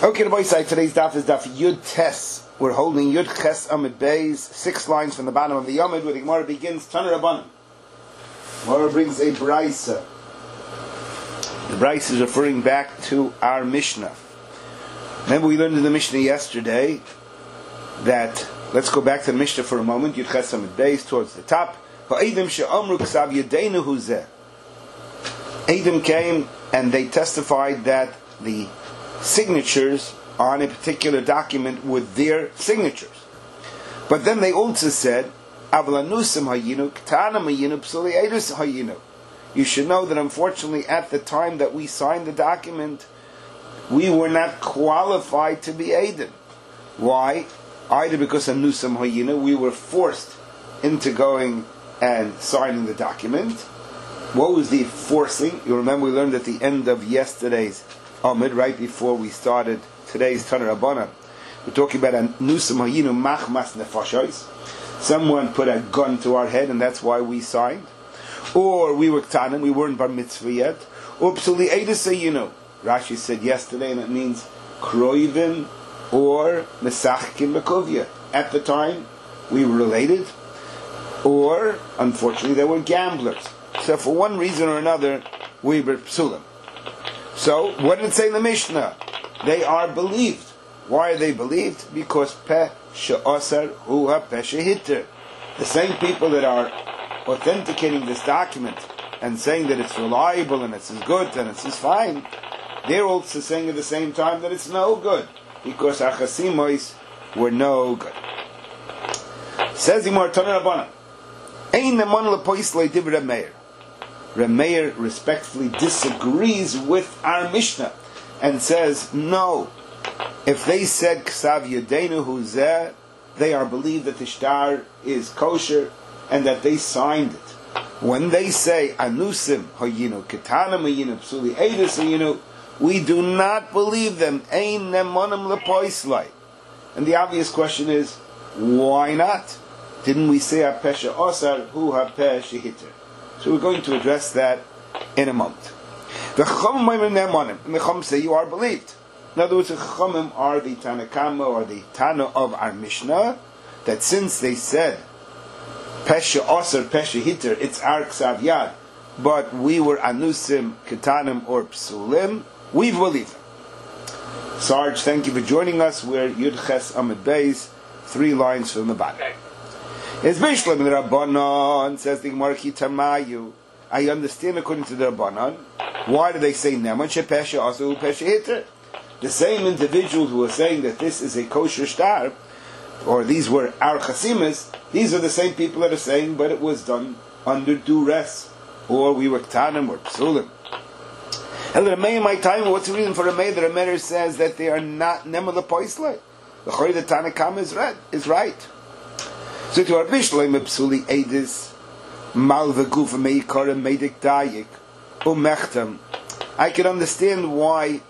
Okay, the boy side, today's daf is daf Yud Tes. We're holding Yud Ches Amid Beis, 6 lines from the bottom of the Yomid, where the Gemara begins, Taner Rabbanan. Gemara brings a Braisa. The Braisa is referring back to our Mishnah. Remember we learned in the Mishnah yesterday that, let's go back to the Mishnah for a moment, Yud Ches Amid Beis, towards the top. Ha'edim she'omru k'sav yadeinu hu zeh. Edom came and they testified that the signatures on a particular document with their signatures. But then they also said, you should know that unfortunately at the time that we signed the document, we were not qualified to be Edom. Why? Either because of Nusam Hayinu, we were forced into going and signing the document. What was the forcing? You remember we learned at the end of yesterday's Amid, right before we started today's Taner Rabbanan. We're talking about a Nusam Hayinu Machmas Nefashos. Someone put a gun to our head and that's why we signed. Or we were Ktanim, we weren't Bar Mitzvah yet. Or Psuli Eidus Hayinu. Rashi said yesterday, and it means Kroivim or Mesachkim Mekovia. At the time, we were related. Or, unfortunately, they were gamblers. So for one reason or another, we were Psulim. So, what did it say in the Mishnah? They are believed. Why are they believed? Because Peh She'osar Hu HaPeh She'hitter. The same people that are authenticating this document and saying that it's reliable and it's as good and it's as fine, they're also saying at the same time that it's no good. Because our Chasimois were no good. Says Imar Taner Rabbanan, Ein Neman Lepoislei Divrei Meir. Rameir respectfully disagrees with our Mishnah and says, no, if they said Ksav Yadenu Hu Zeh, they are believed that the shtar is kosher and that they signed it. When they say Anusim Hayinu, Ketanam Hayinu, Psuli Eidus Hayinu, we do not believe them. Ein Nemonim Lepoislei. And the obvious question is, why not? Didn't we say HaPeh Osar Hu HaPeh Shehitter? So we're going to address that in a moment. The Chacham say you are believed. In other words, the Chachamim are the Tanakama or the Tana of our Mishnah, that since they said Pesha Osir, Pesha Hitter, it's our Ksav Yad, but we were Anusim, Ketanim, or Psulim, we believe them. Sarge, thank you for joining us. We're Yud Ches Amid Beis, 3 lines from the bottom. Okay. It's Bishlam in the Rabbanon, says the Gemara Kitamayu. I understand according to the Rabbanon. Why do they say Neman Shepesha also Pesha Hitter? The same individuals who are saying that this is a kosher shtar, or these were our chasimas, these are the same people that are saying, but it was done under duress, or we were ktanim or psulim. And the Rameh in my time, what's the reason for Rameh? The Rameh says that they are not Neman Lepoislei. The Chori the Tanakam is right. So to our Bishleim Psuli Eidis Mal V'Guf Meikar Medik Dayik Umechtam, I can understand why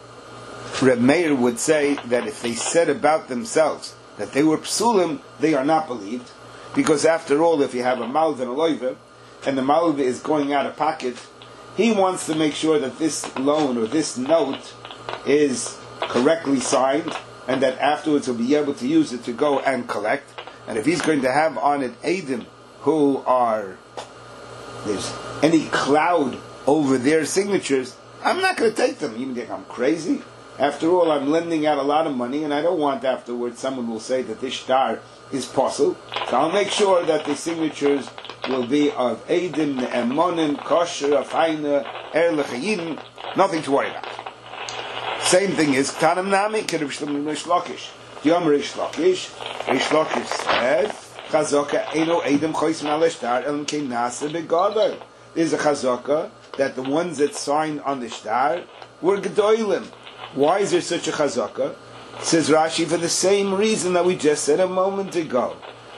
Reb Meir would say that if they said about themselves that they were psulim, they are not believed, because after all, if you have a malv and a loiva, and the malv is going out of pocket, he wants to make sure that this loan or this note is correctly signed, and that afterwards he'll be able to use it to go and collect. And if he's going to have on it Edom who are, there's any cloud over their signatures, I'm not going to take them. You think I'm crazy? After all, I'm lending out a lot of money, and I don't want afterwards someone will say that this shtar is possible. So I'll make sure that the signatures will be of Edom, Ne'emonim, Kosher, Afayna, L'Chayim, nothing to worry about. Same thing is Ktanim Nami, Kereb Shlomo Rish Lakish. Yom Rish Lakish said, Chazaka Eino Edom Choysim Al Shtar Elam Kein Nasa Begadol. There's a Chazaka that the ones that signed on the shtar were Gedolim. Why is there such a chazaka? Says Rashi, for the same reason that we just said a moment ago.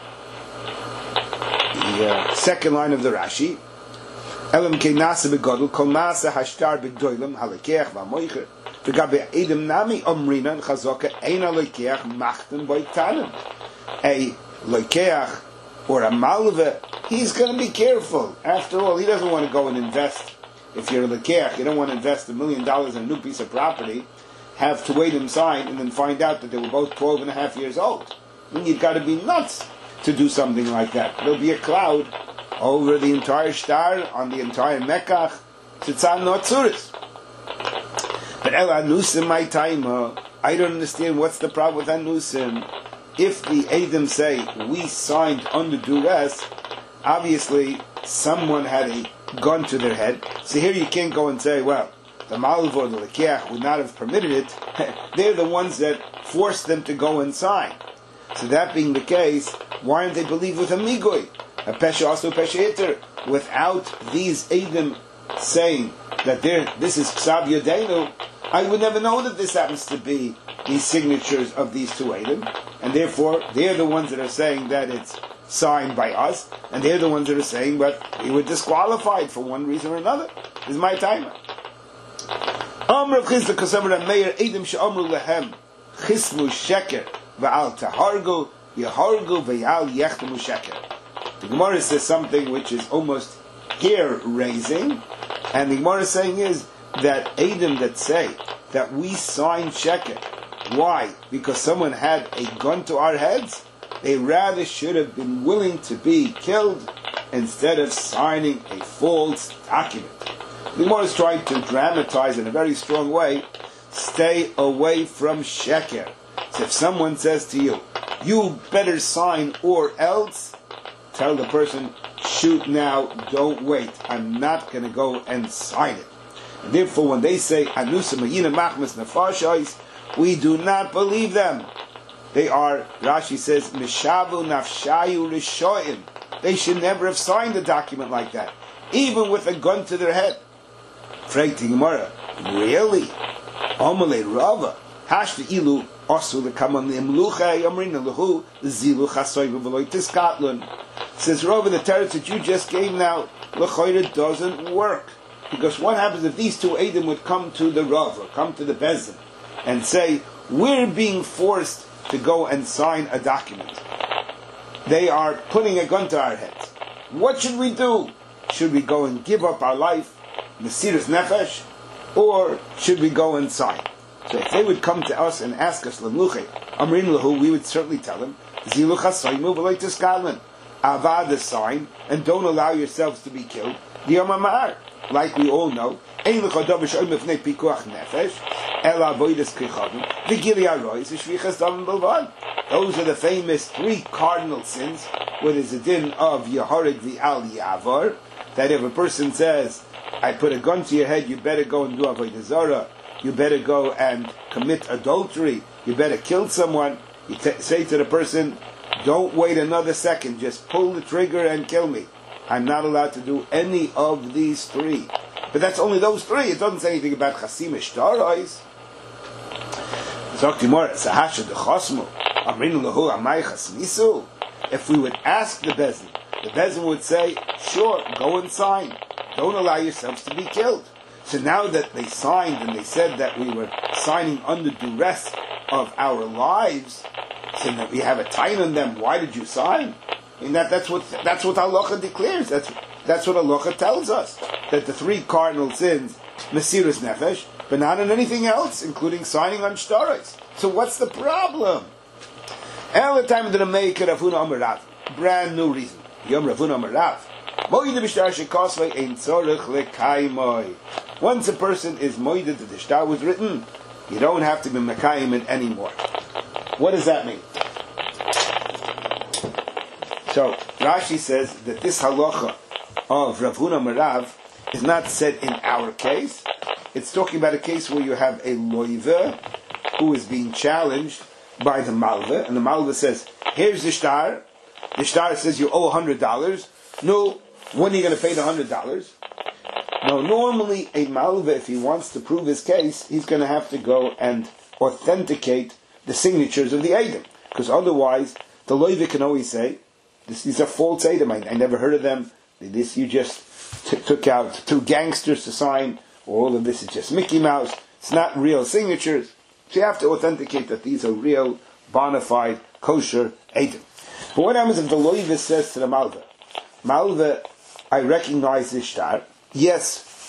The second line of the Rashi, Elam keinasa begodol kol masa hashtar bedoilim halekeach v'amoicher v'gabe edem nami omrina and chazaka ein halekeach machtem boitanim. A lekeach or a malve, he's going to be careful. After all, he doesn't want to go and invest. If you're a lekeach, you don't want to invest $1 million in a new piece of property. have to wait and sign and then find out that they were both 12 and a half years old. I mean, you've got to be nuts to do something like that. There'll be a cloud over the entire star, on the entire Mekach, Tzitzan no Atzuris. But El Anusim, my time, I don't understand what's the problem with Anusim. If the Eidim say, we signed under duress, obviously someone had a gun to their head. So here you can't go and say, well, the Malva or the Lekiach would not have permitted it. They're the ones that forced them to go and sign. So that being the case, why aren't they believed with a Migui? A Pesha also Pesha Iter. Without these Eidim saying that this is Ksav Yodenu, I would never know that this happens to be the signatures of these two Eidim. And therefore, they're the ones that are saying that it's signed by us, and they're the ones that are saying that we were disqualified for one reason or another. This is my timer. Amr Chizda Kasamar Meir Eidim She'amru Lehem Chismu Sheker V'al Tahargu Yehargu V'yal Yechtamu Sheker. The Gemara says something which is almost hair-raising, and the Gemara saying is that Eidim that say that we signed Sheker. Why? Because someone had a gun to our heads? They rather should have been willing to be killed instead of signing a false document. The Gemara is trying to dramatize in a very strong way, stay away from sheker. So if someone says to you, you better sign or else, tell the person, shoot now, don't wait. I'm not going to go and sign it. And therefore, when they say, Anusa Mayina Machmas Nefashais, we do not believe them. They are, Rashi says, Mishavu Nafshayu Rishoim. They should never have signed a document like that, even with a gun to their head. Fragt the Gemara, really? Omele Rava, Hashta Ilu, Osu Lekaman Imlucha, Yamrina Lahu, Zilu Chasoy V'Veloy Tiskatlun. Says Rava, the teretz that you just gave now, L'choyre doesn't work. Because what happens if these two Eidim would come to the Rav, or come to the Bezdin, and say, we're being forced to go and sign a document. They are putting a gun to our heads. What should we do? Should we go and give up our life, Mesiras Nefesh, or should we go and sign? So if they would come to us and ask us, L'mluche, Amrin Lahu, we would certainly tell them, Zilu Chasoymu V'Loi Tiskadlan, Avad the sign, and don't allow yourselves to be killed. Diyamamar, like we all know, Ein L'chodovish Oim Mefnei Pikuach Nefesh, Ela Avoides Kichavim, V'Gili Arois, Shvichas Davim Bilvad. Those are the famous three cardinal sins, where there's a din of Yehorig V'Al Yavar, that if a person says, I put a gun to your head, you better go and do Avodah Zarah, you better go and commit adultery, you better kill someone, you say to the person, don't wait another second, just pull the trigger and kill me. I'm not allowed to do any of these three. But that's only those three. It doesn't say anything about Chasim Ishtarais. If we would ask the Bezdin would say, sure, go and sign. Don't allow yourselves to be killed. So now that they signed and they said that we were signing under duress of our lives, so that we have a time on them, why did you sign? I mean, that's what Halacha declares. That's what Halacha tells us. That the three cardinal sins, Mesiras Nefesh, but not in anything else, including signing on Shtaris. So what's the problem? El time to make it Ravuna Amarav. Brand new reason. Yom Ravuna Amarav. Once a person is moided that the shtar was written, you don't have to be mekayim it anymore. What does that mean? So Rashi says that this halacha of Rav Huna Marav is not said in our case. It's talking about a case where you have a loiva who is being challenged by the malva, and the malva says, here's the shtar. The shtar says you owe $100. No, when are you going to pay the $100? Now, normally a malva, if he wants to prove his case, he's going to have to go and authenticate the signatures of the Eidim. Because otherwise, the loiva can always say, these are false Eidim, I never heard of them. This you just took out two gangsters to sign. All of this is just Mickey Mouse. It's not real signatures. So you have to authenticate that these are real, bona fide, kosher Eidim. But what happens if the loiva says to the malva, Malva, I recognize this shtar. Yes,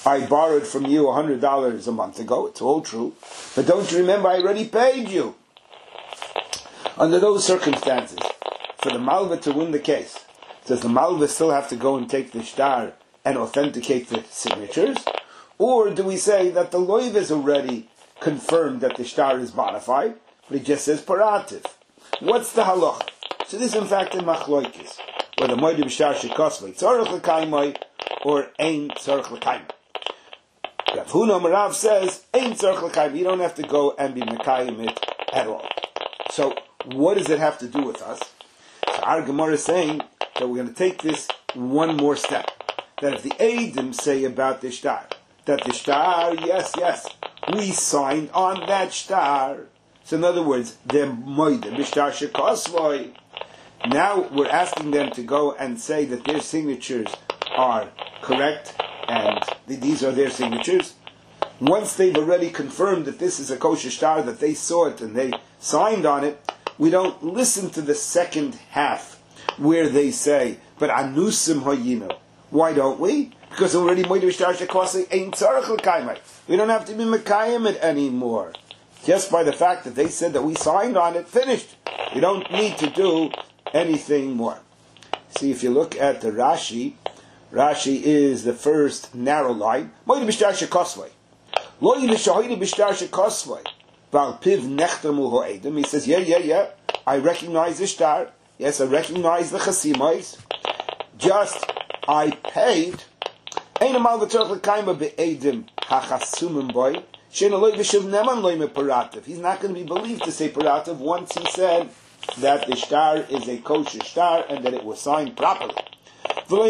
I borrowed from you $100 a month ago. It's all true. But don't you remember I already paid you? Under those circumstances, for the Malva to win the case, does the Malva still have to go and take the shtar and authenticate the signatures? Or do we say that the loiv is already confirmed that the shtar is bona fide, but he just says parativ? What's the halach? So this is in fact in machloikis, whether moed b'shtar shekosvei tzorich l'kaimai or ein tzorich l'kaimai. Rav Huna Marav says ein tzorich l'kaimai. You don't have to go and be mekayim it at all. So what does it have to do with us? So our Gemara is saying that we're going to take this one more step. That if the Eidim say about the shtar, that the shtar, yes, we signed on that shtar. So in other words, the moed b'shtar shekosvei. Now we're asking them to go and say that their signatures are correct and these are their signatures. Once they've already confirmed that this is a kosher shtar, that they saw it and they signed on it, we don't listen to the second half where they say, but anusim hayinu. Why don't we? Because already moed b'shtar shekosvei ain't tzarich l'kaimai. We don't have to be mekayim it anymore. Just by the fact that they said that we signed on it, finished. We don't need to do anything more. See, if you look at the Rashi, Rashi is the first narrow line. Moed b'shtar shekosvei. Lo yiv'shahoyde b'shtar shekosvei. Val piv nechtamu ho'edim. He says, yeah. I recognize the shtar. Yes, I recognize the chasimais. Just, I paid. Ein amal v'tzorich l'kaima be'edim hachasumim boy. Shein aloi v'shiv neman loy me parativ. He's not going to be believed to say parativ once he said that the shtar is a kosher shtar and that it was signed properly. Why?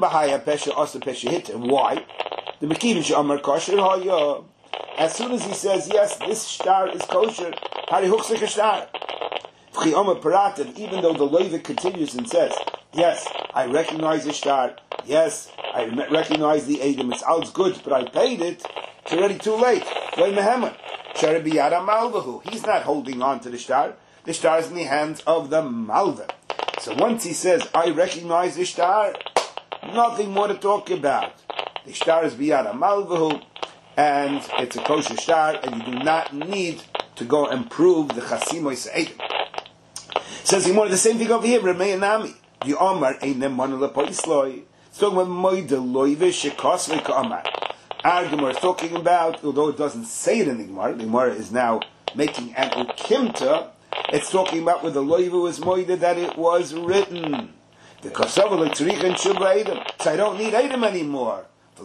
The Mekivin she'amar kosher haya. As soon as he says, yes, this shtar is kosher, hari huchsik shtar. Even though the Levit continues and says, yes, I recognize the shtar, yes, I recognize the Eidim, it's all good, but I paid it, it's already too late. He's not holding on to the shtar. The shtar is in the hands of the Malva. So once he says, I recognize the shtar, nothing more to talk about. The shtar is biyad malvahu, and it's a kosher shtar, and you do not need to go and prove the chasimois eidim. Says he more the same thing over here. Remei nami the Omar einem manula poisloi. It's talking about moide loive shekosvei ka'amar. Our Gemara is talking about, although it doesn't say it in the Gemara is now making an ukimta. It's talking about where the loive was moide that it was written. Because so I don't need Edom anymore. So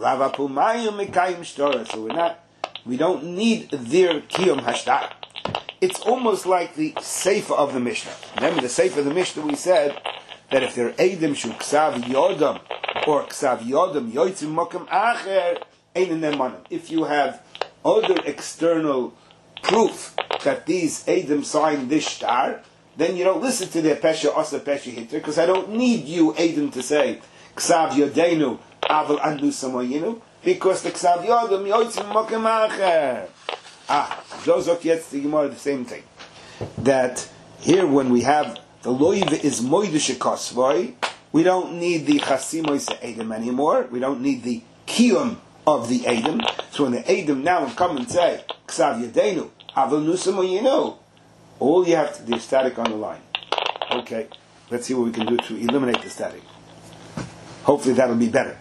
we don't need their kiyum hashtar. It's almost like the Sefer of the Mishnah. Remember the Sefer of the Mishnah we said that if they're Edom shu ksav yodam or ksav yodam yoitzim mokam acher ein in manim. If you have other external proof that these Edom signed this shtar, then you don't listen to their pesha osa pesha hitter, because I don't need you Edom to say ksav yodenu aval andu samoyinu, because the ksav yodam yoitzim mokam acher. Zozok yetz the Gemara the same thing. That here when we have the loiv is moide shekosvoi, we don't need the chasimois Edom anymore. We don't need the kiyum of the Edom. So when the Edom now come and say ksav yodenu aval nusamoyinu, all you have to do is static on the line. Okay, let's see what we can do to eliminate the static. Hopefully that'll be better.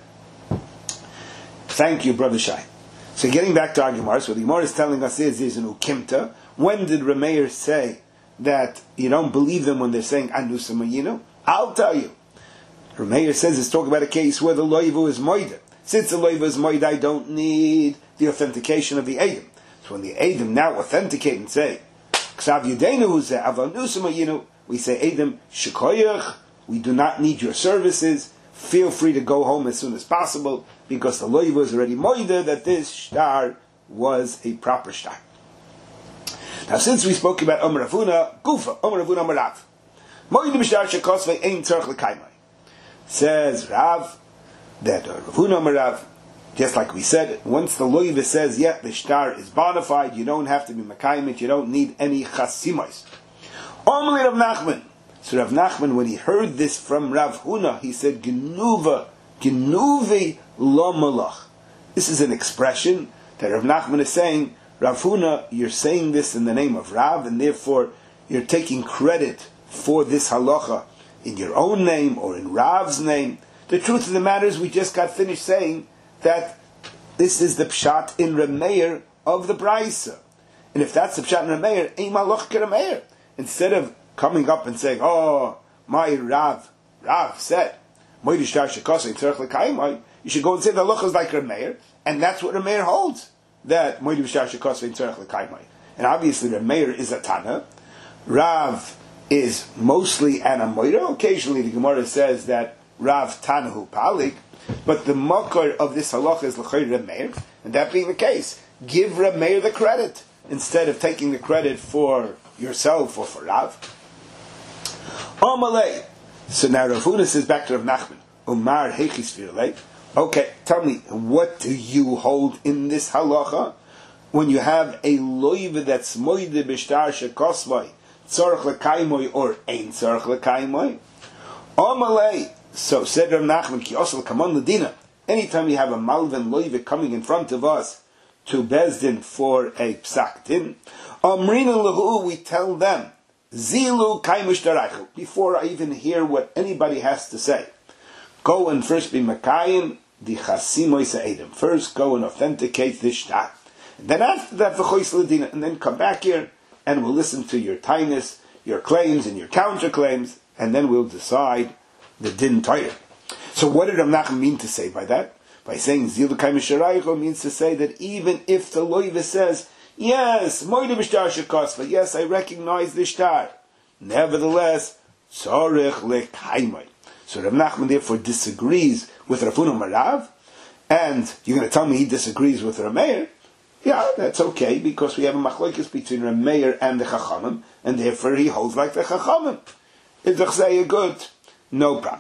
Thank you, Brother Shai. So getting back to our Gemara, so what the Gemara is telling us is there's an ukimta. When did Rameir say that you don't believe them when they're saying anu samayinu? I'll tell you. Rameir says it's talking about a case where the loivu is moida. Since the loivu is moida, I don't need the authentication of the Edom. So when the Edom now authenticate and say ksav yudenu huzeh aval nu samayinu, we say Edom shekoyach, we do not need your services. Feel free to go home as soon as possible, because the loiva is already moida that this shtar was a proper shtar. Now, since we spoke about Omer Ravuna, Gufa, Omer Ravuna Marav, moida b'shtar shekosvei ein tzarich l'kaimai. Says Rav, that Ravuna Marav, just like we said, once the loiva says, yeah, the shtar is bona fide, you don't have to be mekayim, you don't need any chasimos. Omer Rav Nachman. So Rav Nachman, when he heard this from Rav Huna, he said, Genuve lo malach. This is an expression that Rav Nachman is saying, Rav Huna, you're saying this in the name of Rav, and therefore you're taking credit for this halacha in your own name or in Rav's name. The truth of the matter is we just got finished saying that this is the pshat in Rameir of the Braisa. And if that's the pshat in Rameir, ein malach Rameir. Instead of coming up and saying, oh, my Rav said, you should go and say the halacha is like Rameir, and that's what Rameir holds, that and obviously Rameir is a Tana. Rav is mostly an Amoira. Occasionally the Gemara says that Rav Tanahu Palik, but the makar of this halacha is l'chayr Rameir, and that being the case, give Rameir the credit instead of taking the credit for yourself or for Rav. Amalei. So now Rav Huna says back to Rav Nachman, Umar Heichis Virlei. Okay, tell me, what do you hold in this halacha when you have a loiva that's moide b'shtar shekosvai, tzarech l'kaimoy or ein tzarech l'kaimoy? Amalei. So said Rav Nachman, ki osel kamon l'dina. Anytime you have a malvin loiva coming in front of us to Bezdin for a psak din, amrina lahu, we tell them, zilu kaimush daraichu, before I even hear what anybody has to say. Go and first be Makayim, the Chasimoy Sa'edim. First go and authenticate this shtar. And then after that, V'chois L'dina, and then come back here, and we'll listen to your tainus, your claims, and your counterclaims, and then we'll decide the din Torah. So what did Rav Nachman mean to say by that? By saying Zilu Kaimush Daraichu means to say that even if the loiva says, yes, Moide B'shtar Shekosva, yes, I recognize the shtar, nevertheless, Tzorech L'kaimoy. So Rav Nachman therefore disagrees with Rav Huna Marav, and you're going to tell me he disagrees with Rameir? Yeah, that's okay, because we have a machlokes between Rameir and the Chachamim, and therefore he holds like the Chachamim. Is the Chazayah good? No problem.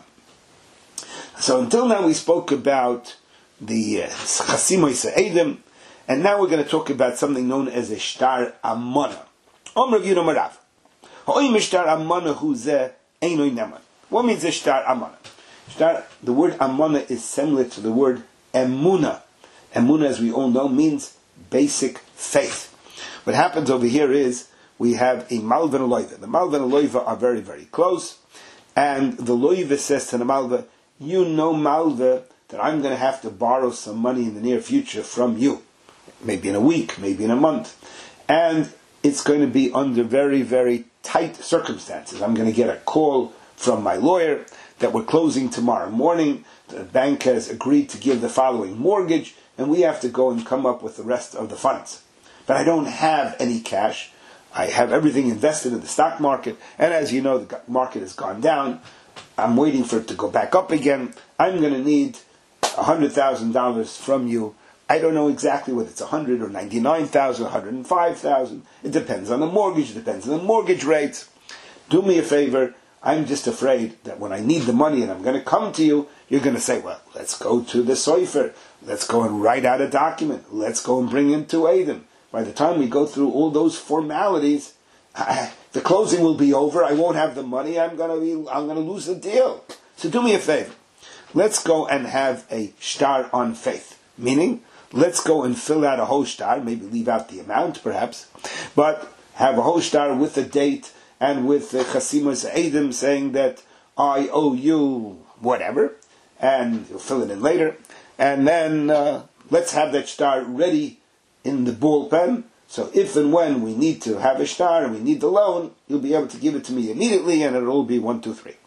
So until now we spoke about the Chasimoy Sa'edim, and now we're going to talk about something known as a Shtar Amana. Om Rav Yuna Marav. Ha'oim Shtar Amana hu zeh einoi neman. What means a shtar amana? The word amana is similar to the word emuna. Emuna, as we all know, means basic faith. What happens over here is we have a malva and a loiva. The malva and a loiva are very, very close, and the loiva says to the malva, you know, malva, that I'm going to have to borrow some money in the near future from you. Maybe in a week, maybe in a month. And it's going to be under very, very tight circumstances. I'm going to get a call from my lawyer that we're closing tomorrow morning. The bank has agreed to give the following mortgage, and we have to go and come up with the rest of the funds. But I don't have any cash. I have everything invested in the stock market, and as you know, the market has gone down. I'm waiting for it to go back up again. I'm going to need $100,000 from you. I don't know exactly whether it's 100 or 99,000, 105,000. It depends on the mortgage. It depends on the mortgage rates. Do me a favor. I'm just afraid that when I need the money and I'm going to come to you, you're going to say, well, let's go to the soifer. Let's go and write out a document. Let's go and bring him to Adam. By the time we go through all those formalities, the closing will be over. I won't have the money. I'm going to lose the deal. So do me a favor. Let's go and have a shtar on faith. Meaning, let's go and fill out a whole shtar, maybe leave out the amount perhaps, but have a whole shtar with a date and with the Chasimus Eidim saying that I owe you whatever, and you'll fill it in later, and then let's have that shtar ready in the bullpen, so if and when we need to have a shtar and we need the loan, you'll be able to give it to me immediately and it'll all be 1, 2, 3.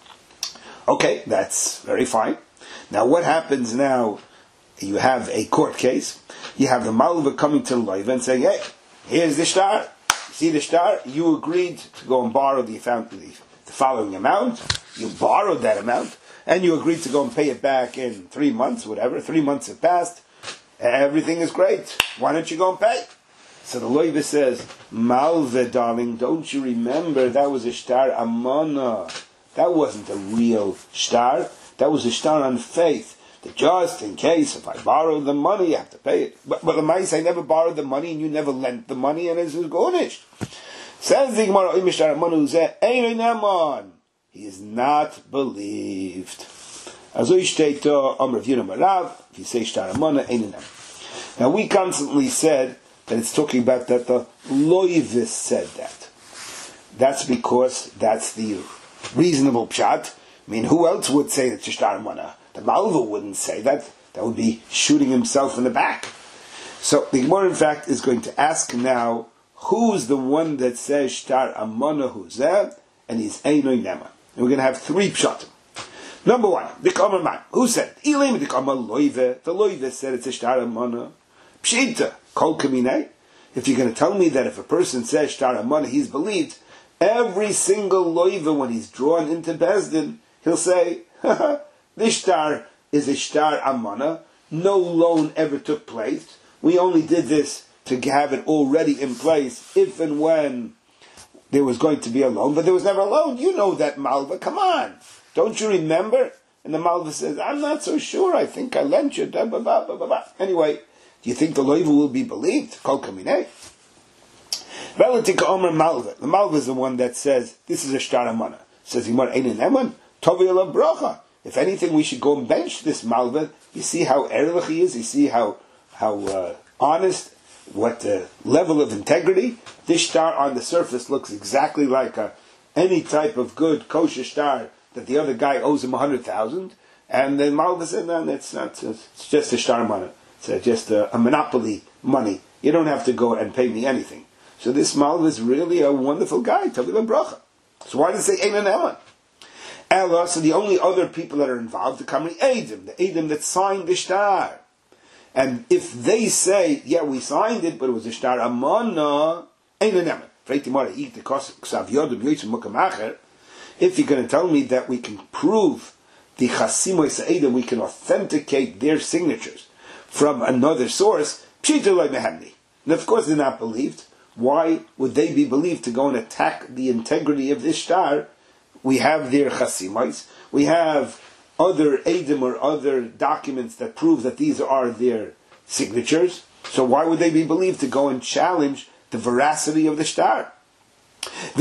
Okay, that's very fine. Now what happens now? You have a court case, you have the malva coming to the loiva and saying, hey, here's the shtar. See the shtar? You agreed to go and borrow the following amount. You borrowed that amount, and you agreed to go and pay it back in 3 months, whatever. 3 months have passed. Everything is great. Why don't you go and pay? So the loiva says, malva, darling, don't you remember that was a shtar amana? That wasn't a real shtar. That was a shtar on faith. That just in case, if I borrow the money, I have to pay it. But the mice, I never borrowed the money, and you never lent the money, and it's garnished. Says the Gemara, he is not believed. Azoi shteito Amr Rav Yuna Marav. If you say shtar amana, ein nem. Now we constantly said that it's talking about that the loivis said that. That's because that's the reasonable pshat. I mean, who else would say that shtar amana? The Malva wouldn't say that. That would be shooting himself in the back. So the Gemara, in fact, is going to ask now, who's the one that says shtar amana huzeh, and he's einoi nema. And we're going to have three pshatim. Number one, the Kamar man. Who said? Ilim the Kamar loive. The loive said it's a shtar amana. Pshita kol kaminei. If you're going to tell me that if a person says shtar amana, he's believed, every single loive, when he's drawn into Bezdin, he'll say, this shtar is a shtar amana. No loan ever took place. We only did this to have it already in place if and when there was going to be a loan, but there was never a loan. You know that, Malva. Come on. Don't you remember? And the Malva says, I'm not so sure. I think I lent you. Anyway, do you think the loiva will be believed? Kol kaminei. Relative Omer Malva. The Malva is the one that says, this is a shtar amana. Says, Yimar ein eman, tovi ala bracha. If anything, we should go and bench this Malva. You see how erlich he is? You see how honest, what level of integrity? This shtar on the surface looks exactly like any type of good kosher shtar that the other guy owes him 100,000, and then Malva said, no, it's not. It's just a shtar money. It's just a monopoly money. You don't have to go and pay me anything. So this Malva is really a wonderful guy. Tavila bracha. So why does it say ein eman? Ella, so the only other people that are involved, the Kamri Eidim, the Eidim that signed the shtar. And if they say, yeah, we signed it, but it was a shtar amana, ein eman. If you're going to tell me that we can prove the Chasimoy Sa'edim, we can authenticate their signatures from another source, and of course they're not believed. Why would they be believed to go and attack the integrity of this shtar? We have their Chasimoys, we have other Eidim or other documents that prove that these are their signatures, so why would they be believed to go and challenge the veracity of the shtar? And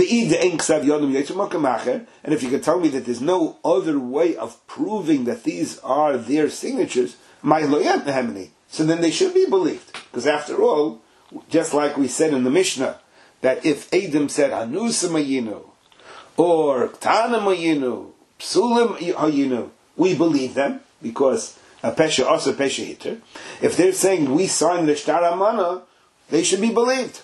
if you can tell me that there's no other way of proving that these are their signatures, so then they should be believed. Because after all, just like we said in the Mishnah, that if Adam said Anusim Hayinu, or Ktanim Hayinu, Psulim Hayinu, we believe them, because a Pesha also Pesha Hitter. If they're saying we signed the Shtar Amana, they should be believed.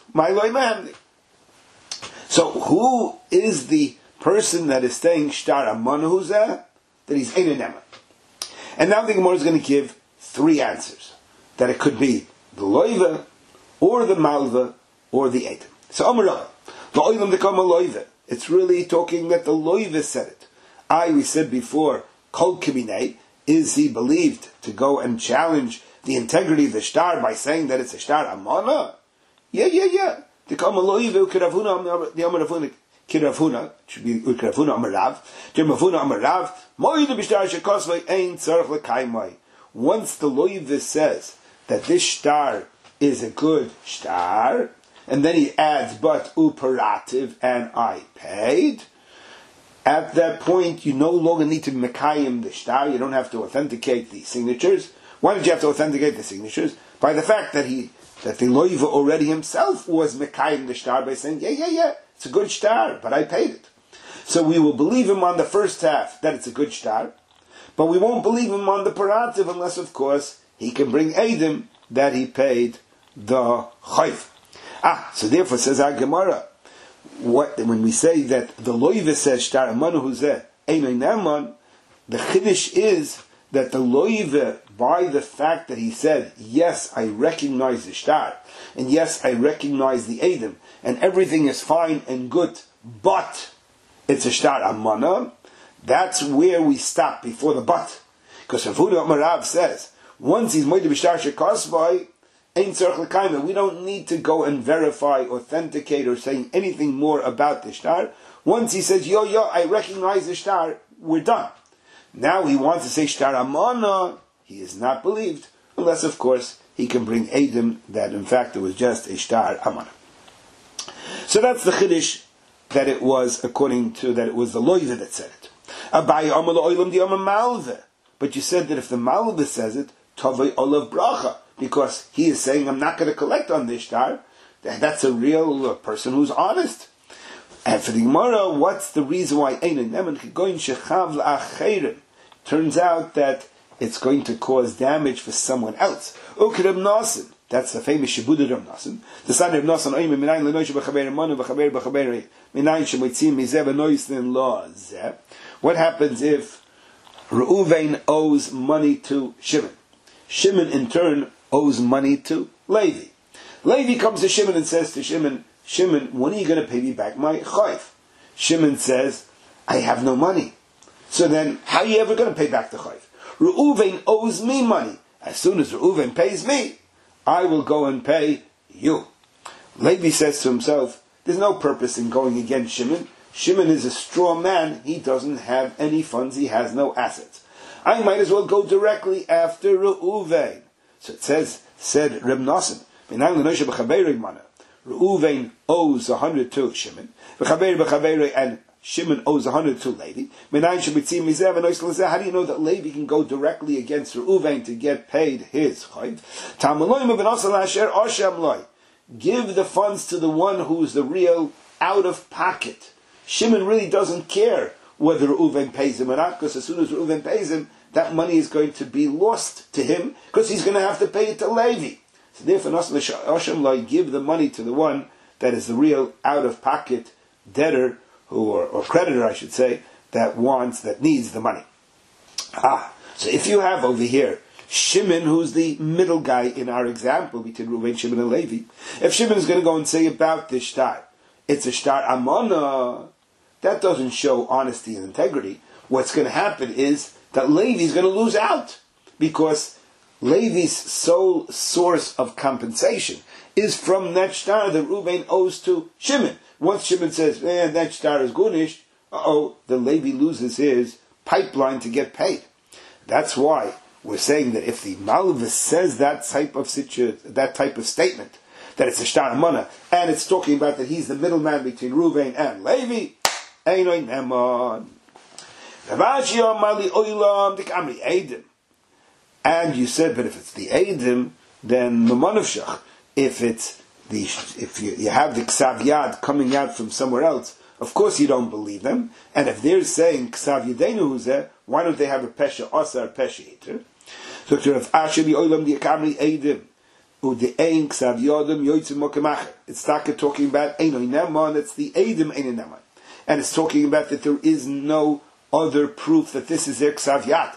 So who is the person that is saying Shtar Amana Huzeh? That he's ein eman. And now the Gemara is going to give three answers. That it could be the loiva, or the malva, or the Eidim. So Amar Rav, La'olam dekam loiva. It's really talking that the loiva said it. We said before, Kol Kiminei, is he believed to go and challenge the integrity of the shtar by saying that it's a shtar amana? Yeah. Dekam loiva u'kiravuna, the Amar Ravuna, Kiravuna, should be Kiravuna Amarav, Kiravuna Amarav, Mo'idu b'shtar shekosvay ein tzarech l'kaimai. Once the loiva says that this shtar is a good shtar, and then he adds, but uperativ, and I paid, at that point you no longer need to mekayim the shtar, you don't have to authenticate the signatures. Why did you have to authenticate the signatures? By the fact that the loiva already himself was mekayim the shtar by saying, yeah, it's a good shtar, but I paid it. So we will believe him on the first half that it's a good shtar, but we won't believe him on the parativ unless, of course, he can bring Eidim that he paid the chayv. So therefore, says our Gemara, when we say that the loiva says shtar amanu huzeh einoi neman, the chiddush is that the loiva, by the fact that he said, yes, I recognize the shtar, and yes, I recognize the Eidim, and everything is fine and good, but it's a shtar amana, that's where we stop before the but. Because Rav Huda Amarav says, once he's moed b'shtar shekasvai, ein tzarech l'kaima, we don't need to go and verify, authenticate, or saying anything more about the shtar. Once he says, yo, I recognize the shtar, we're done. Now he wants to say shtar amana, he is not believed, unless of course he can bring Eidim that in fact it was just a shtar amana. So that's the chiddush, that it was according to, that it was the loiva that said it. Abaye amar la'olam di amar malve. but you said that if the Malbis says it, Tovei Olav Bracha, because he is saying, I'm not going to collect on this shtar, that's a real person who's honest. And for the Gemara, what's the reason why turns out that it's going to cause damage for someone else. Ukrib Nasin, that's the famous Shibud Reb Nasin. The son of Nasin, what happens if Reuven owes money to Shimon? Shimon in turn owes money to Levi. Levi comes to Shimon and says to Shimon, Shimon, when are you going to pay me back my chayv? Shimon says, I have no money. So then, how are you ever going to pay back the chayv? Reuven owes me money. As soon as Reuven pays me, I will go and pay you. Levi says to himself, there's no purpose in going against Shimon. Shimon is a straw man. He doesn't have any funds. He has no assets. I might as well go directly after Reuven. So it said Reb Nasin, Reuven owes 100 to Shimon, and Shimon owes 100 to Levi. How do you know that Levi can go directly against Reuven to get paid his chayv? Give the funds to the one who's the real out of pocket. Shimon really doesn't care whether Reuven pays him or not, because as soon as Reuven pays him, that money is going to be lost to him, because he's going to have to pay it to Levi. So therefore, give the money to the one that is the real out-of-pocket debtor, or creditor, I should say, that needs the money. So if you have over here Shimon, who's the middle guy in our example between Reuven, Shimon, and Levi, if Shimon is going to go and say about this shtar, it's a shtar amana, that doesn't show honesty and integrity. What's going to happen is that Levi is going to lose out, because Levi's sole source of compensation is from that shtar that Reuven owes to Shimon. Once Shimon says, that shtar is gunish, the Levi loses his pipeline to get paid. That's why we're saying that if the Malvis says that type of statement, that it's a shtar amana, and it's talking about that he's the middleman between Reuven and Levi, Einoy Neman. And you said, but if it's the Eidim, then Mamanavshach. If you have the Ksav Yad coming out from somewhere else, of course you don't believe them. And if they're saying Ksav Yadenu Huzeh, why don't they have a Pesha Osar, Pesha Eater? So Rav Asher the Olam the Kamri Eidim, the Ein Ksav Yodem Yoitzim Mokemacher. It's talking about Einoy Neman. It's the Eidim Einoy Neman, and it's talking about that there is no other proof that this is their Ksav Yad.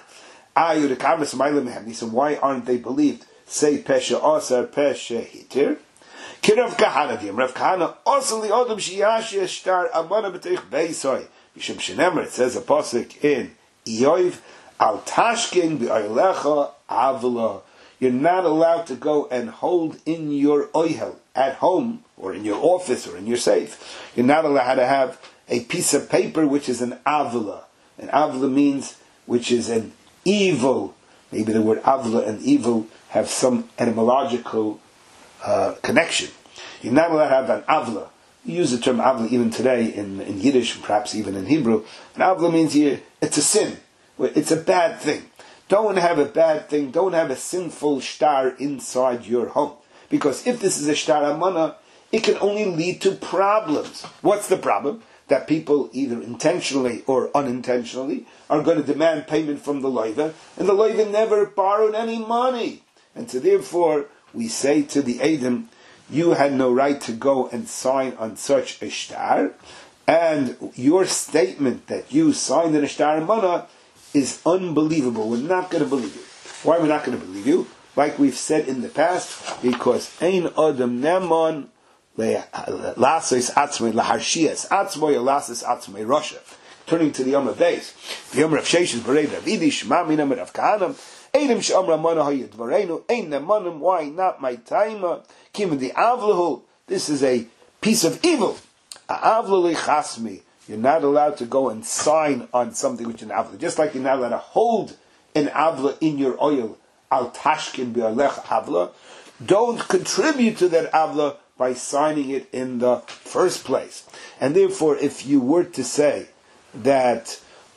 So why aren't they believed? Say Pesha Osar, Pesha Hitir. Kirav Kahana, Rav Kahana also the Odom Shiyashi Shtar Amana B'Teich Beisoy. Yishim Shenemer, it says a pasuk in Iyov, Al Tashkin B'Oilecha Avla. You're not allowed to go and hold in your oihel at home, or in your office, or in your safe. You're not allowed to have a piece of paper which is an avla. An avla means which is an evil. Maybe the word avla and evil have some etymological connection. You're not allowed to have an avla. You use the term avla even today in Yiddish, perhaps even in Hebrew. An avla means it's a sin. It's a bad thing. Don't have a bad thing. Don't have a sinful shtar inside your home. Because if this is a shtar amana, it can only lead to problems. What's the problem? That people, either intentionally or unintentionally, are going to demand payment from the loiva, and the loiva never borrowed any money. And so therefore, we say to the Eidim, you had no right to go and sign on such a shtar, and your statement that you signed in a shtar amana is unbelievable. We're not going to believe you. Why are we not going to believe you? Like we've said in the past, because Ein Adam Neman Lasis Atzmei Laharshias Atzmei Lasis Atzmei Russia. Turning to the Yom of Beis, the Yom of Sheshes Berei Davidi Shema Minam Rav Kahanam Eidim Shamra Mana Hayid Varenu Ein Nemanim. Why not my time? Kim the Avlahu. This is a piece of evil. Avlu Chasmi. You're not allowed to go and sign on something which is an avla. Just like you're not allowed to hold an avla in your oil. Al tashkin bi'alech avla. Don't contribute to that avla by signing it in the first place. And therefore, if you were to say that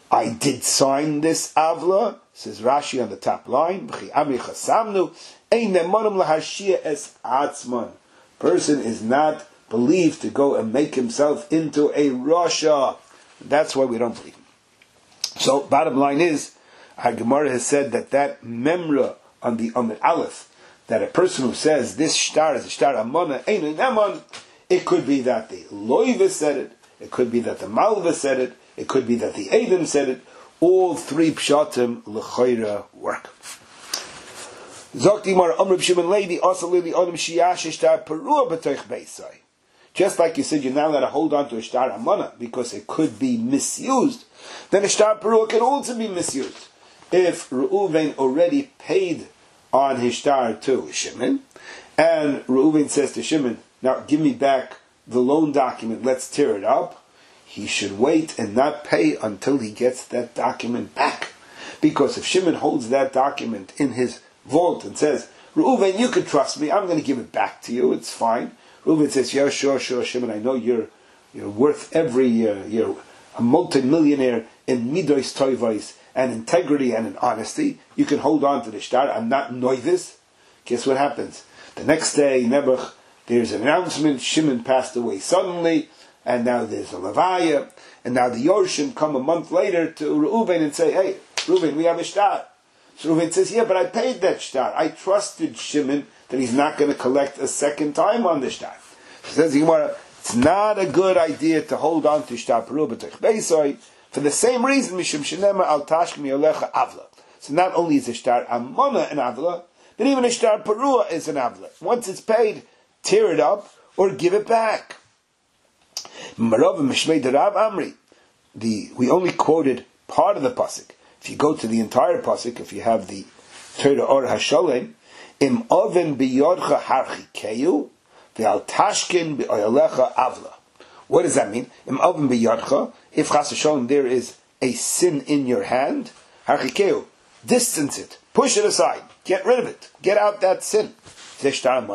I did sign this avla, says Rashi on the top line. Person is not believed to go and make himself into a rasha. That's why we don't believe him. So, bottom line is, our Gemara has said that memra on the Amid Aleph, that a person who says this shtar is a shtar amana, einu naman, it could be that the loiva said it, it could be that the malva said it, it could be that the Edom said it. All three pshatim l'chayra work. Just like you said, you're not allowed to hold on to a shtar amana because it could be misused. Then a shtar perua can also be misused. If Reuven already paid on his shtar to Shimon, and Reuven says to Shimon, now give me back the loan document, let's tear it up, he should wait and not pay until he gets that document back. Because if Shimon holds that document in his vault and says, Reuven, you can trust me, I'm going to give it back to you, it's fine. Reuven says, yeah, sure, Shimon, I know you're worth you're a multi-millionaire in midos toivos and integrity and in honesty. You can hold on to the shtar. I'm not noivis. Guess what happens? The next day, Nebuch, there's an announcement, Shimon passed away suddenly, and now there's a levaya, and now the Yorshim come a month later to Reuven and say, hey, Reuven, we have a shtar. So Reuven says, yeah, but I paid that shtar. I trusted Shimon that he's not going to collect a second time on the shtar. Says the Gemara, it's not a good idea to hold on to shtar peru b'tech beisoi for the same reason, mishum shenema al tashkim yolecha avla. So not only is a shtar amona an avla, but even a shtar peru is an avla. Once it's paid, tear it up or give it back. Marav mishmei derav amri. We only quoted part of the pasuk. If you go to the entire pasuk, if you have the Torah or Hashalem, im oven biyodcha harchikeyu ve'al tashkin be'oyalecha avla. What does that mean? Im oven biyodcha. If chas v'sholem there is a sin in your hand, harchikeyu, distance it, push it aside, get rid of it, get out that sin. That's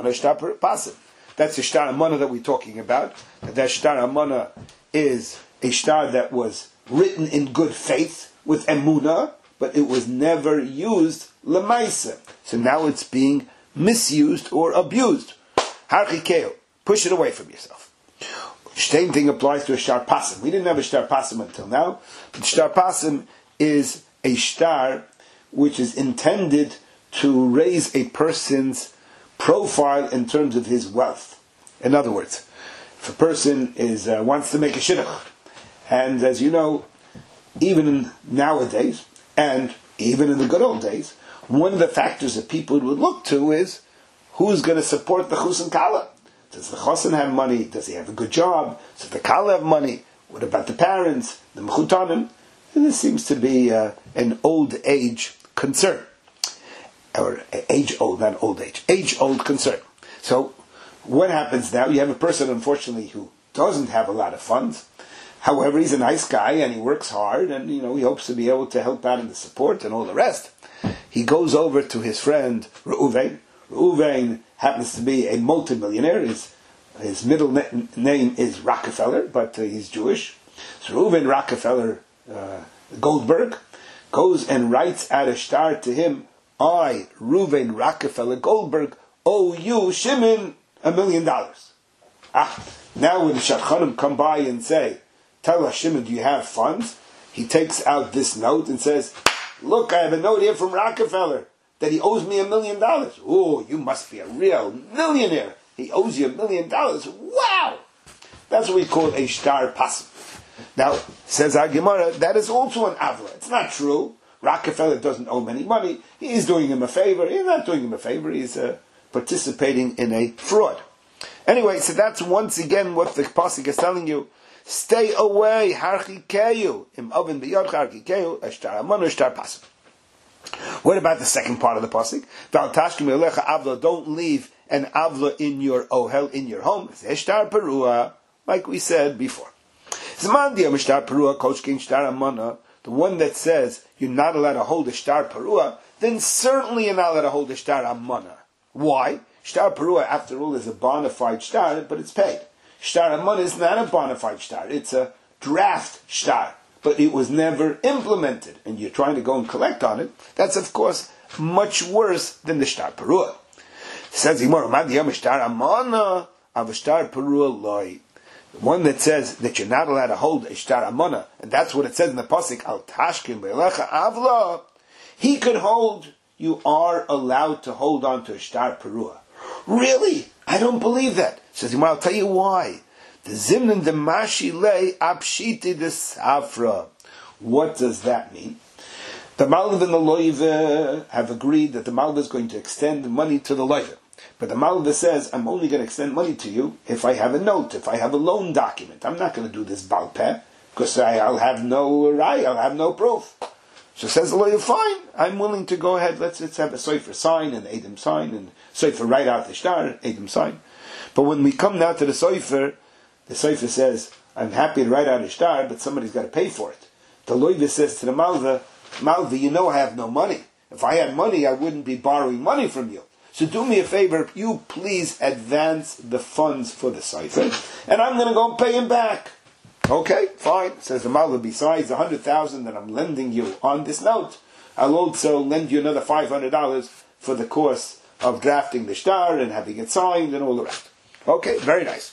the shtar amana that we're talking about. That shtar amana is a shtar that was written in good faith with emunah, but it was never used lemaisa. So now it's being misused or abused. Harchikeo, push it away from yourself. Same thing applies to a shtar pasim. We didn't have a shtar pasim until now, but shtar pasim is a shtar which is intended to raise a person's profile in terms of his wealth. In other words, if a person wants to make a shidduch, and as you know, even nowadays, and even in the good old days, one of the factors that people would look to is who's going to support the chus and kala. Does the chosin have money? Does he have a good job? Does the kala have money? What about the parents, the mechutanim? And this seems to be an old age concern. Or age-old, not old age. Age-old concern. So, what happens now? You have a person, unfortunately, who doesn't have a lot of funds. However, he's a nice guy, and he works hard, and, he hopes to be able to help out in the support and all the rest. He goes over to his friend, Reuven. Reuven happens to be a multimillionaire. His middle name is Rockefeller, but he's Jewish. So Reuven Rockefeller Goldberg goes and writes out a shtar to him, I, Reuven Rockefeller Goldberg, owe you, Shimon, $1 million. Now when the Shadchanim come by and say, tell us, Shimon, do you have funds? He takes out this note and says, look, I have a note here from Rockefeller that he owes me $1 million. Oh, you must be a real millionaire. He owes you $1 million. Wow! That's what we call a shtar pasim. Now, says our Gemara, that is also an avla. It's not true. Rockefeller doesn't owe him any money. He's doing him a favor. He's not doing him a favor. He's participating in a fraud. Anyway, so that's once again what the pasuk is telling you. Stay away. Harchikeyu. Im oven b'yod harchikeyu. Ashtar amon ashtar pasim. What about the second part of the pasuk? Val tashkim elecha avla. Don't leave an avla in your ohel, in your home. Ashtar perua, like we said before. Zman diya mishtar perua koshkin shtar amana. The one that says you're not allowed to hold a shtar perua, then certainly you're not allowed to hold a shtar amana. Why? Shtar perua, after all, is a bona fide shtar, but it's paid. Shtar amana is not a bona fide shtar; it's a draft shtar. but it was never implemented, and you're trying to go and collect on it, that's of course much worse than the shtar perua. Says the one that says that you're not allowed to hold a shtar amana, and that's what it says in the pasuk al tashkim be'elecha avla. He could hold. You are allowed to hold on to a shtar perua. Really? I don't believe that. Says I'll tell you why. The zimnin de mashi lei apshiti de safra. What does that mean? The Malva and the Loiva have agreed that the Malva is going to extend money to the Loiva. But the Malva says, I'm only going to extend money to you if I have a note, if I have a loan document. I'm not going to do this balpeh, because I'll have no rai, I'll have no proof. So says the Loiva, fine, I'm willing to go ahead, let's have a Sofer sign, and Adam sign, and Sofer write out the shtar, Adam sign. But when we come now to the Sofer says, I'm happy to write out a shtar, but somebody's got to pay for it. The Loiva says to the Malva, you know I have no money. If I had money, I wouldn't be borrowing money from you. So do me a favor, you please advance the funds for the Sofer, and I'm going to go and pay him back. Okay, fine, says the Malva, besides the $100,000 that I'm lending you on this note, I'll also lend you another $500 for the course of drafting the shtar and having it signed and all the rest. Okay, very nice.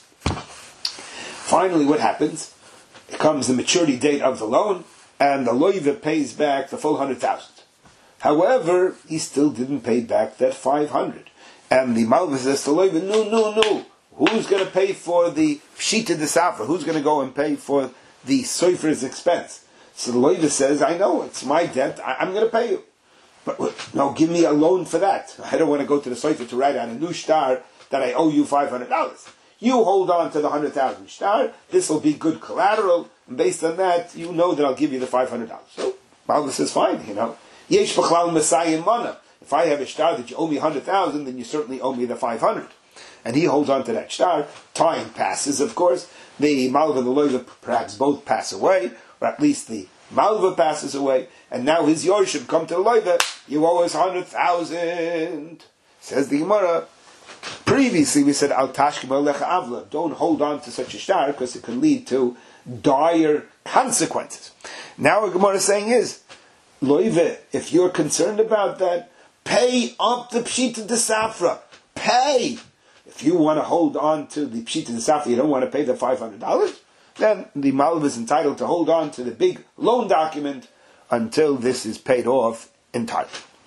Finally, what happens? It comes the maturity date of the loan, and the loiva pays back the full 100,000. However, he still didn't pay back that 500. And the Malva says to loiva, no. Who's going to pay for the pshita de safra? Who's going to go and pay for the sofer's expense? So the loiva says, I know, it's my debt, I'm going to pay you. But no, give me a loan for that. I don't want to go to the sofer to write on a new shtar that I owe you $500. You hold on to the 100,000 shtar, this will be good collateral, and based on that, you know that I'll give you the $500. So, Malva says, fine, Yesh b'chlal Messiah mana. If I have a shtar that you owe me 100,000, then you certainly owe me the 500. And he holds on to that shtar. Time passes, of course. The Malva and the Loiva perhaps both pass away, or at least the Malva passes away, and now his Yorshim come to the Loiva, you owe us 100,000. Says the Gemara, previously we said, Al tashkim alecha avla, don't hold on to such a shtar, because it can lead to dire consequences. Now what Gemara is saying is, Loiva, if you're concerned about that, pay up the pshita de safra. Pay! If you want to hold on to the pshita de safra, you don't want to pay the $500, then the Malva is entitled to hold on to the big loan document until this is paid off entirely.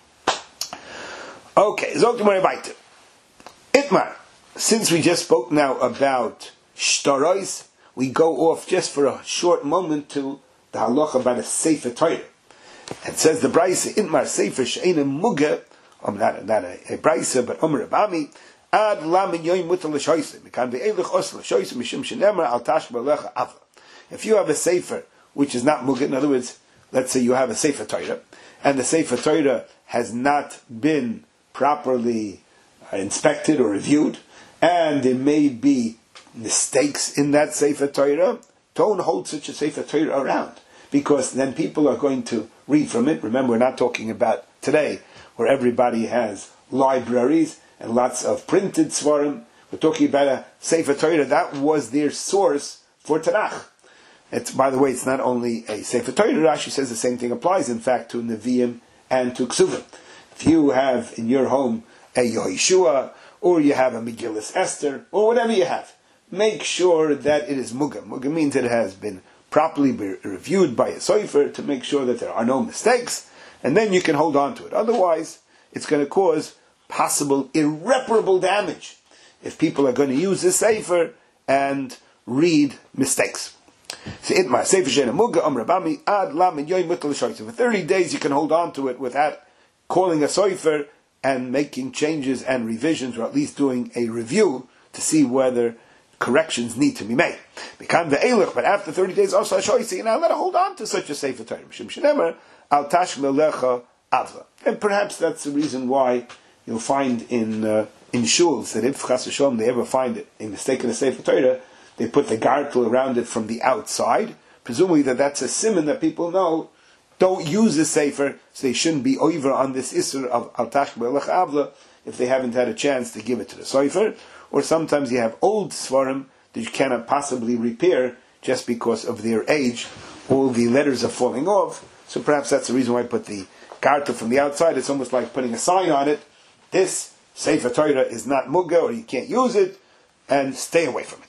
Okay, Zok Gemara weiter. Itmar, since we just spoke now about shtaros, we go off just for a short moment to the halacha about a Sefer Torah. It says the Braisa, Itmar Sefer She'ena Muga, not a Braisa, but Omer Abami, Ad Lamin Yoim Mutal L'Shoyse, Mekan Ve'elech Os L'Shoyse, Mishim Shenemar Al Tashba Lecha Avla. If you have a Sefer which is not Muga, in other words, let's say you have a Sefer Torah, and the Sefer Torah has not been properly inspected or reviewed, and there may be mistakes in that Sefer Torah, don't hold such a Sefer Torah around, because then people are going to read from it. Remember, we're not talking about today, where everybody has libraries and lots of printed svarim. We're talking about a Sefer Torah that was their source for Tanakh. By the way, it's not only a Sefer Torah. Rashi says the same thing applies, in fact, to Nevi'im and to Ksuvim. If you have in your home a Yehoshua, or you have a Megillas Esther, or whatever you have, make sure that it is Muga. Muga means it has been properly reviewed by a Sofer to make sure that there are no mistakes, and then you can hold on to it. Otherwise, it's going to cause possible irreparable damage if people are going to use this Sefer and read mistakes. For 30 days you can hold on to it without calling a Sofer and making changes and revisions, or at least doing a review to see whether corrections need to be made. But after 30 days, also you're not allowed to hold on to such a Sefer Torah. And perhaps that's the reason why you'll find in shuls that if Chas v'Shalom they ever find a mistake in a Sefer Torah, they put the gartel around it from the outside, presumably that's a siman that people know don't use the Sefer, so they shouldn't be over on this Isser of Al Tashba Elech Avla if they haven't had a chance to give it to the Sefer. Or sometimes you have old Svarim that you cannot possibly repair just because of their age all the letters are falling off. So perhaps that's the reason why I put the karta from the outside. It's almost like putting a sign on it. This Sefer Torah is not mugga, or you can't use it, and stay away from it.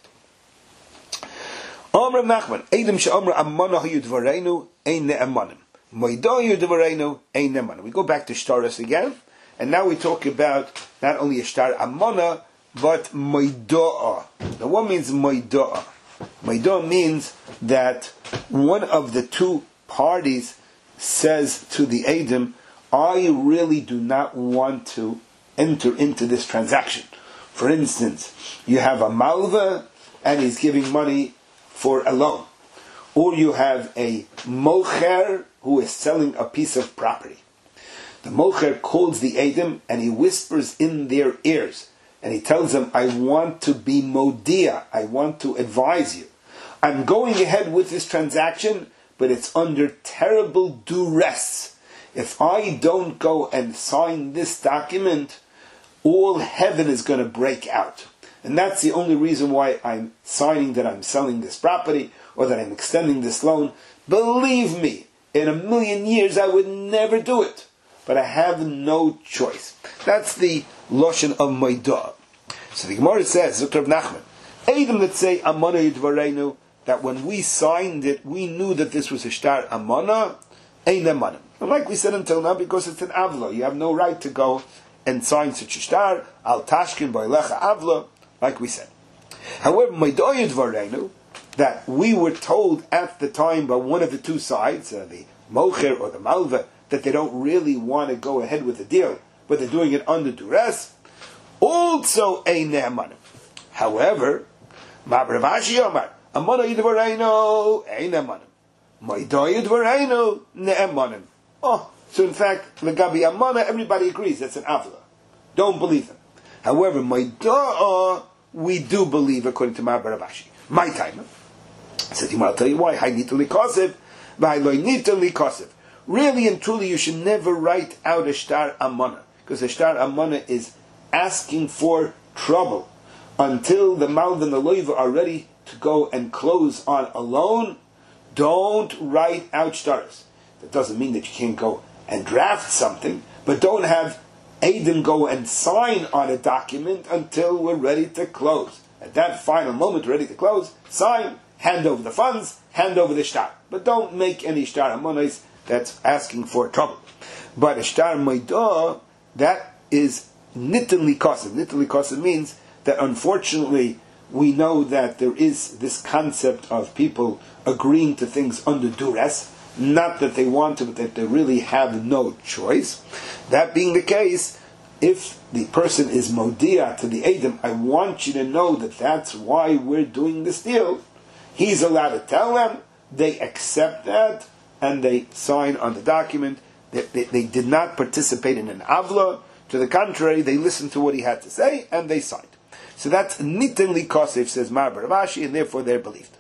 Amr Nachman, Edom she'amr amana hayu dvareinu ein ne'emanim. Moidayu dvareinu ein ne'emanim. We go back to Shtaros again, and now we talk about not only a shtar amana, but moida'a. Now what means moida'a? Moida'a means that one of the two parties says to the Edom, I really do not want to enter into this transaction. For instance, you have a malva, and he's giving money for a loan. Or you have a mocher who is selling a piece of property. The mocher calls the Edom and he whispers in their ears and he tells them, I want to be modia, I want to advise you. I'm going ahead with this transaction, but it's under terrible duress. If I don't go and sign this document, all heaven is going to break out. And that's the only reason why I'm signing that I'm selling this property or that I'm extending this loan. Believe me, in 1,000,000 years I would never do it. But I have no choice. That's the Lashon of Moidah. So the Gemara says, Zukr Nachman, Edom that say Amana Yidvarenu, that when we signed it, we knew that this was a shtar Amana, Ein Amana. And like we said until now, because it's an Avla, you have no right to go and sign such a shtar, Al Tashkin Boilecha Avla, like we said. However, Moidah Yidvarenu, that we were told at the time by one of the two sides, the Mocher or the Malva, that they don't really want to go ahead with the deal, but they're doing it under duress, also ein ne'emanim. However, Rav Ashi Omar, Amana Yidvarenu ein ne'emanim. Moidah Yidvarenu ne'emanim. Oh, so in fact, Legabi Amana, everybody agrees that's an Avla. Don't believe them. However, Moidah, we do believe according to Rav Ashi. My time. Said I'll tell you why. Really and truly, you should never write out a shtar amana, because a shtar amana is asking for trouble. Until the malv and the loiva are ready to go and close on a loan, don't write out shtaros. That doesn't mean that you can't go and draft something, but don't have Edom go and sign on a document until we're ready to close. At that final moment, ready to close, sign, hand over the funds, hand over the shtar. But don't make any shtar amonos that's asking for trouble. But a shtar moidah, that is nitten likosev. Nitten likosev means that unfortunately we know that there is this concept of people agreeing to things under duress, not that they want to, but that they really have no choice. That being the case, if the person is modia to the Edom, I want you to know that that's why we're doing this deal, he's allowed to tell them, they accept that, and they sign on the document. They did not participate in an avla. To the contrary, they listened to what he had to say, and they signed. So that's niten li kosef, says Mar Rav Ashi, and therefore they're believed.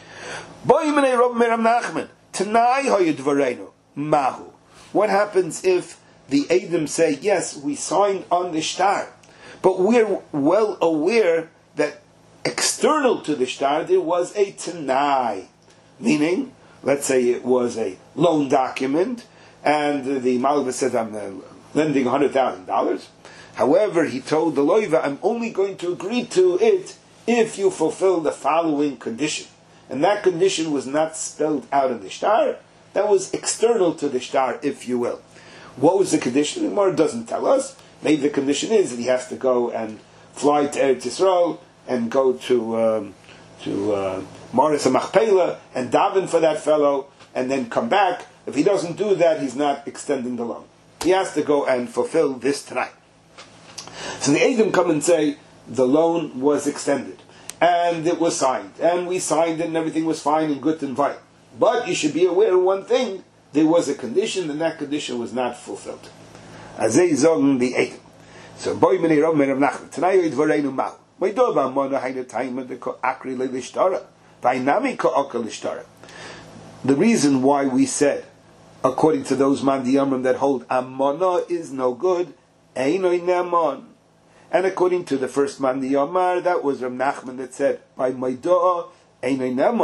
Mahu. What happens if the Edom say, yes, we signed on the shtar, but we're well aware that external to the shtar there was a tanai, meaning, let's say it was a loan document, and the Malva said, I'm lending $100,000. However, he told the loiva, I'm only going to agree to it if you fulfill the following condition. And that condition was not spelled out in the shtar. That was external to the shtar, if you will. What was the condition? The Gemara doesn't tell us. Maybe the condition is that he has to go and fly to Eretz Yisrael and go to Maris Machpelah and daven for that fellow and then come back. If he doesn't do that, he's not extending the loan. He has to go and fulfill this tonight. So the Edom come and say, the loan was extended, and it was signed, and we signed it, and everything was fine and good and fine. But you should be aware of one thing, there was a condition, and that condition was not fulfilled. Azay zogen the Edom. So, boy meni Rav Rav Nachman, Tanayu Yidvarenu Mahu. Moidah ba'amana hayna taima de ko akri le'lishtara. V'ainami ko oka l'shtara. The reason why we said, according to those man diyamrim that hold amana is no good, einoi ne'aman. And according to the first man diyamar, that was Rav Nachman that said, by moidah einoi ne'aman.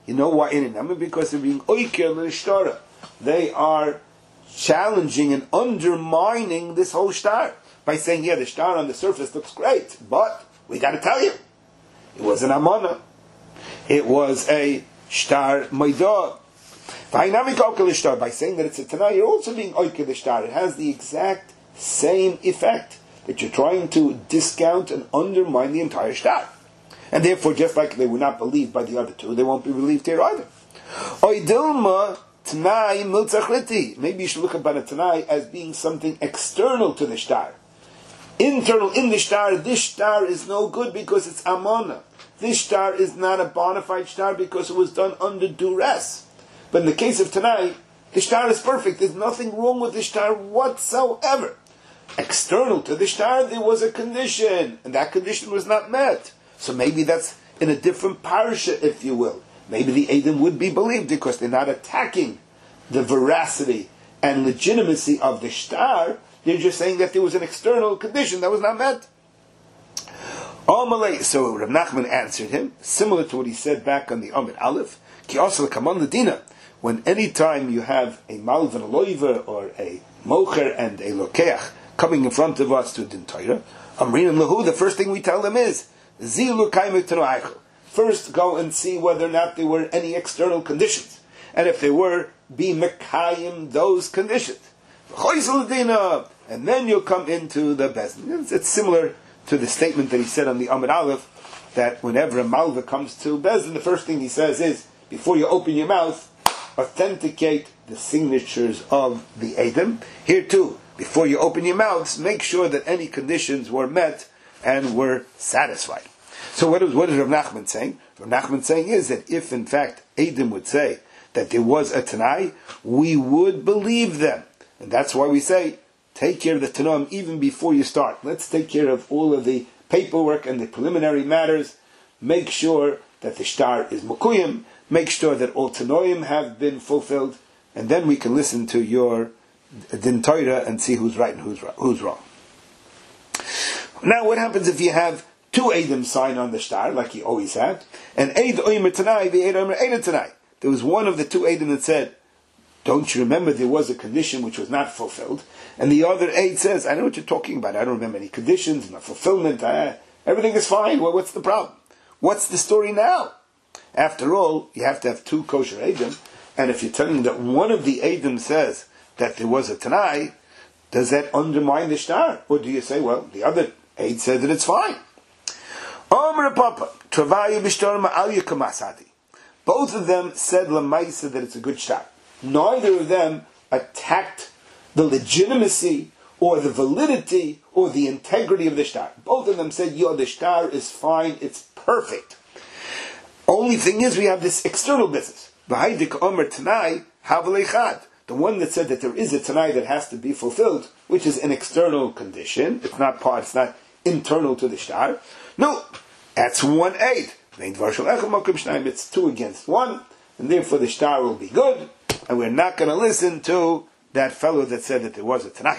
You know why? Because they're being oiker l'shtara. They are challenging and undermining this whole shtar by saying, yeah, the shtar on the surface looks great, but we got to tell you, it was an amana. It was a shtar maidah. By saying that it's a tanai, you're also being oiker the shtar. It has the exact same effect that you're trying to discount and undermine the entire shtar. And therefore, just like they were not believed by the other two, they won't be believed here either. Oidilma Tanai milzachriti. Maybe you should look upon a Tanai as being something external to the shtar. Internal in the shtar, this shtar is no good because it's amana. This shtar is not a bona fide shtar because it was done under duress. But in the case of Tanai, the shtar is perfect. There's nothing wrong with the shtar whatsoever. External to the shtar, there was a condition, and that condition was not met. So maybe that's in a different parasha, if you will. Maybe the Edom would be believed because they're not attacking the veracity and legitimacy of the shtar. They're just saying that there was an external condition that was not met. So Rav Nachman answered him, similar to what he said back on the Amid Aleph, Ki also kaman ladina. When any time you have a malv and a loiver, or a mocher and a lokeach coming in front of us to din Torah, Amrin and Lahu, the first thing we tell them is, Zilu kaimek tanoachel. First, go and see whether or not there were any external conditions, and if there were, be mekayim those conditions. And then you'll come into the Bezdin. It's similar to the statement that he said on the Amid Aleph, that whenever a malva comes to Bezdin, the first thing he says is, before you open your mouth, authenticate the signatures of the Edom. Here too, before you open your mouths, make sure that any conditions were met and were satisfied. So what is Rav Nachman saying? Rav Nachman saying is that if in fact Edom would say that there was a Tanai, we would believe them. And that's why we say, take care of the Tanoim even before you start. Let's take care of all of the paperwork and the preliminary matters. Make sure that the shtar is mukuyim. Make sure that all Tanoim have been fulfilled. And then we can listen to your din Torah and see who's right and who's wrong. Now what happens if you have two Edom sign on the shtar, like you always had, and Eid Oimer Tanai, the Eid Oimer Eid Tanai. There was one of the two Edom that said, don't you remember there was a condition which was not fulfilled? And the other Eid says, I know what you're talking about. I don't remember any conditions, no fulfillment. Everything is fine. Well, what's the problem? What's the story now? After all, you have to have two kosher Edom. And if you're telling that one of the Edom says that there was a Tanai, does that undermine the shtar? Or do you say, well, the other Eid said that it's fine? Both of them said lemaisa that it's a good shtar. Neither of them attacked the legitimacy or the validity or the integrity of the shtar. Both of them said, the shtar is fine, it's perfect. Only thing is, we have this external business. The one that said that there is a Tanai that has to be fulfilled, which is an external condition, it's not internal to the shtar. No, that's 1/8. It's 2 against 1, and therefore the shtar will be good, and we're not going to listen to that fellow that said that there was a Tanai.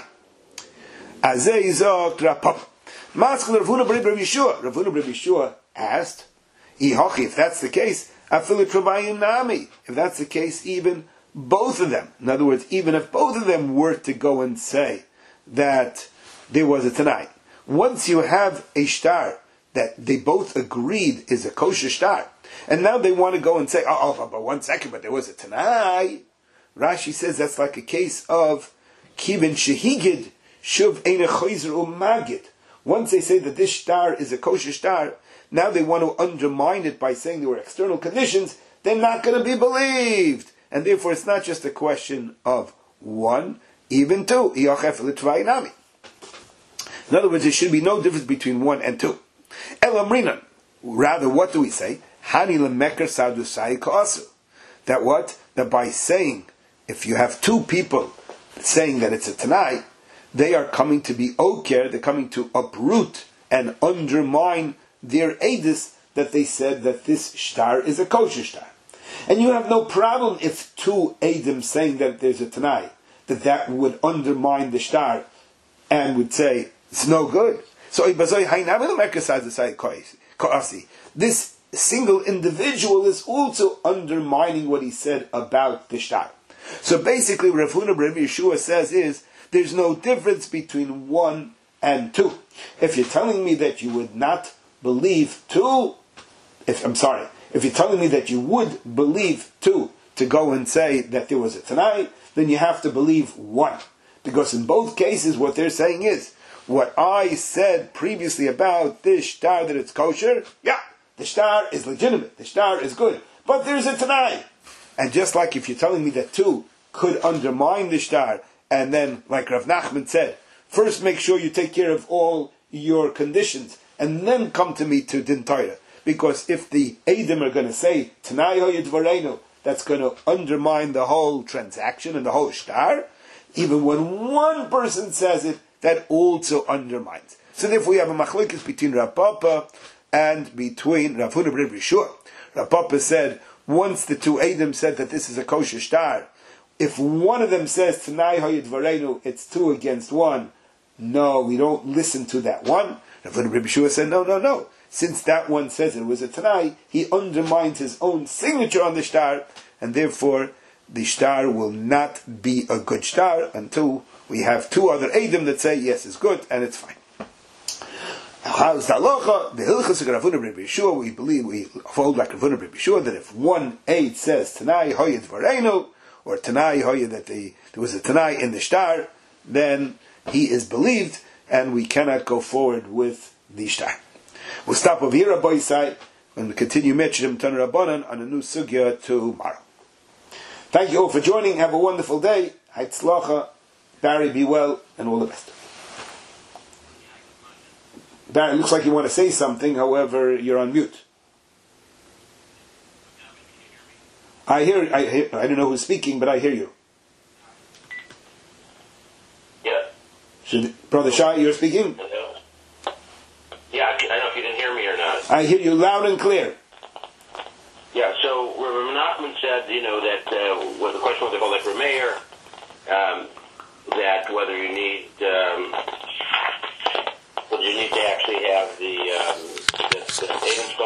Ravuna Bar Yeshua asked, if that's the case, if that's the case, even both of them. In other words, even if both of them were to go and say that there was a Tanai, once you have a shtar that they both agreed is a kosher shtar, and now they want to go and say, but 1 second, but there was a Tanai. Rashi says that's like a case of kivin shehigid shuv ein choizer umagid. Once they say that this shtar is a kosher shtar, now they want to undermine it by saying there were external conditions. They're not going to be believed, and therefore it's not just a question of 1, even 2. In other words, there should be no difference between 1 and 2. Elamrinan. Rather, what do we say? Hani lemeker sadusai kaasu. That what? That by saying, if you have two people saying that it's a Tanai, they are coming to be oker, they're coming to uproot and undermine their edus that they said that this shtar is a kosher shtar. And you have no problem if two edim saying that there's a Tanai, that would undermine the shtar and would say, it's no good. So this single individual is also undermining what he said about the shtar. So basically, Rav Huna bar Rabbi Yeshua says is, there's no difference between 1 and 2. If you're telling me that you would not believe 2, if you're telling me that you would believe 2 to go and say that there was a Tanai, then you have to believe 1. Because in both cases, what they're saying is, what I said previously about this shtar, that it's kosher, yeah, the shtar is legitimate, the shtar is good, but there's a Tanai. And just like if you're telling me that 2 could undermine the shtar, and then, like Rav Nachman said, first make sure you take care of all your conditions, and then come to me to Din Torah. Because if the Eidim are going to say, Tanai hoye dvarenu, that's going to undermine the whole transaction and the whole shtar, even when one person says it, that also undermines. So therefore we have a machlokes between Rav Papa and between Rav Huna bar Rabbi Yeshua. Rav Papa said, once the 2 Eidim said that this is a kosher shtar, if one of them says, Tanai hoye dvarenu, it's 2 against 1, no, we don't listen to that one. Rav Huna bar Rabbi Yeshua said, no. Since that one says it was a Tanai, he undermines his own signature on the shtar, and therefore the shtar will not be a good shtar until we have 2 other Eidim that say, yes, it's good, and it's fine. How's the halacha? The hilchos of Rav Huna bar Rabbi Yeshua, we hold like Rav Huna bar Rabbi Yeshua, that if one Eid says, Tanai hoye dvarenu, or Tanai hoye, that there was a Tanai in the shtar, then he is believed, and we cannot go forward with the shtar. We'll stop over here, Rabbi Yisai, and continue Metrim Tan Rabbanan on a new sugya tomorrow. Thank you all for joining. Have a wonderful day. Haitzlacha. Barry, be well, and all the best. Barry, looks like you want to say something, however, you're on mute. I hear, I don't know who's speaking, but I hear you. Yeah. Brother Shai, you're speaking? Hello. Yeah, I don't know if you didn't hear me or not. I hear you loud and clear. Yeah, so Rav Nachman said, that the question was about like Rameir, that whether you need to actually have the